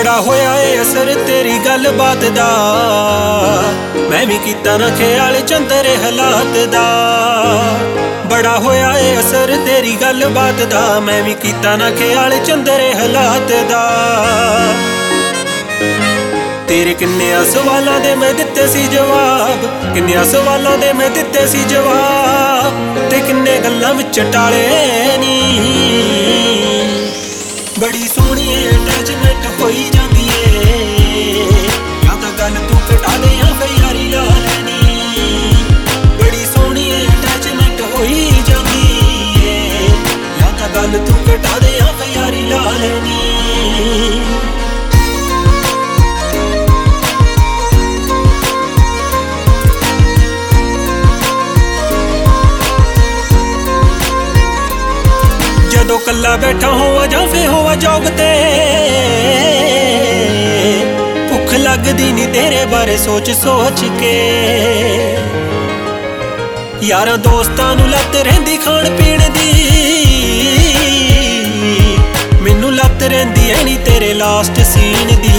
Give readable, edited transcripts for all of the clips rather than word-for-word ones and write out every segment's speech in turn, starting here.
बड़ा होया ए असर तेरी गल बात दा, मैं भी कीता ना ख्याल चंदरे हालात दा। बड़ा होया ए असर तेरी गल बात दा, मैं भी कीता ना ख्याल चंदरे हालात दा। तेरे किन्नियां सवालां दे मैं दित्ते सी जवाब, किन्नियां सवालां दे मैं दित्ते सी जवाब, ते किन्ने गल्लां विच टाले नी। बड़ी सोहनी अटैचमेंट होई जांदी ए, या तां गल तू घटा दे या फिर यारी ला लैनी। बड़ी सोहनी अटैचमेंट होई जांदी ए, या तां गल तू घटा दे या फिर यारी ला लैनी। जदों कल्ला बैठा होवां जां फिर होवां जॉब ते, भुख लगदी नी तेरे बारे सोच सोच के। यारां दोस्तां नूं लत रहिंदी खाण पीण दी, मैनूं लत रहिंदी ऐ नी तेरे लास्ट सीन दी।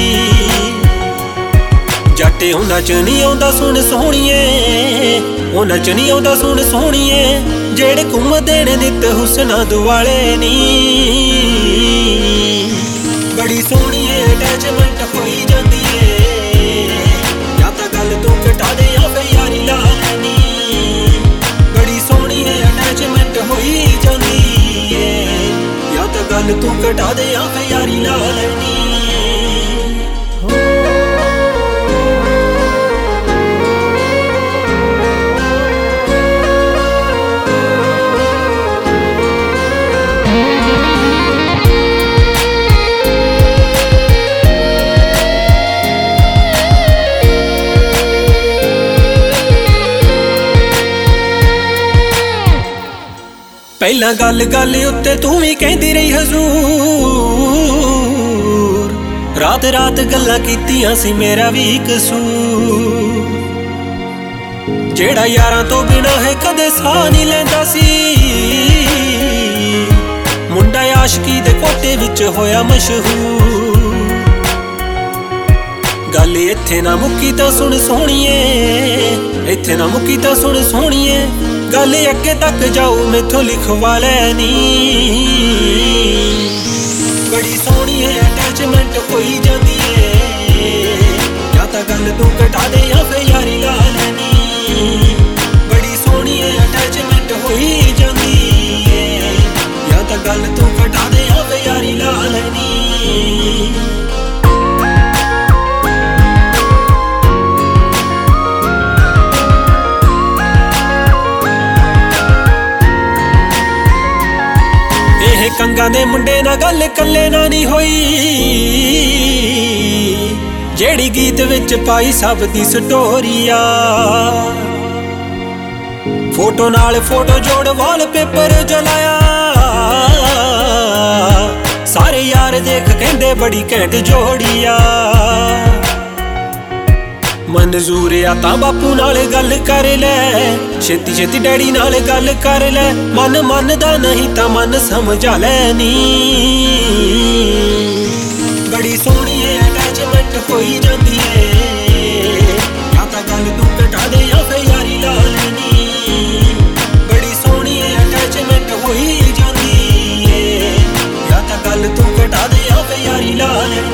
जट उन्हां च नहीं आउंदा सुन सोहणीए, उन्हां च नहीं आउंदा सुन सोहणीए, जेड़े घुमदे ने नित हुस्ना दुआले नी। बड़ी सोहनी अटैचमेंट होई जांदी ए, या तां गल तू घटा दे या फिर यारी ला लैनी। बड़ी सोहनी अटैचमेंट होई जांदी ए, या तां गल तू घटा दे या फिर यारी ला लैनी। पहला गल गल उत्ते तू भी कहती रही हजूर, रात रात गल्लां कीतियां सी मेरा भी कसूर। जेड़ा यारां तो बिना है कदे साह नहीं लैंदा सी, मुंडा आशिकी दे कोटे विच होया मशहूर। गल इत्थे ना मुक्की तां सुन सोहणीए, इत्थे ना मुक्की तां सुन सोहणीए, गल अगे तक जाऊ मैथों लिखवा लैनी। बड़ी सोहनी अटैचमेंट होई जांदी ए, या तां गल तू घटा दे या फिर यारी ला लैनी। बड़ी सोहनी अटैचमेंट होई जांदी ए, या तां गल तू घटा दे या फिर यारी ला लैनी। कंगा दे मुंडे ना गल कल्ले ना नहीं होई, जेड़ी गीत विच पाई सब दी स्टोरिया। फोटो नाल फोटो जोड़ वॉलपेपर जलाया, सारे यार देख कहंदे बड़ी घैंट जोड़िया। मंजूर आ तां बापू नाल गल कर लै, छेती छेती डैडी नाल गल कर लै, मन मनदा नहीं तां मन समझा लैनी। बड़ी सोहनी अटैचमेंट होई जांदी ए, या तां गल तू घटा दे या फिर यारी ला लैनी। बड़ी सोहनी अटैचमेंट होई जांदी ए, या तां गल तू घटा दे या फिर यारी ला लैनी।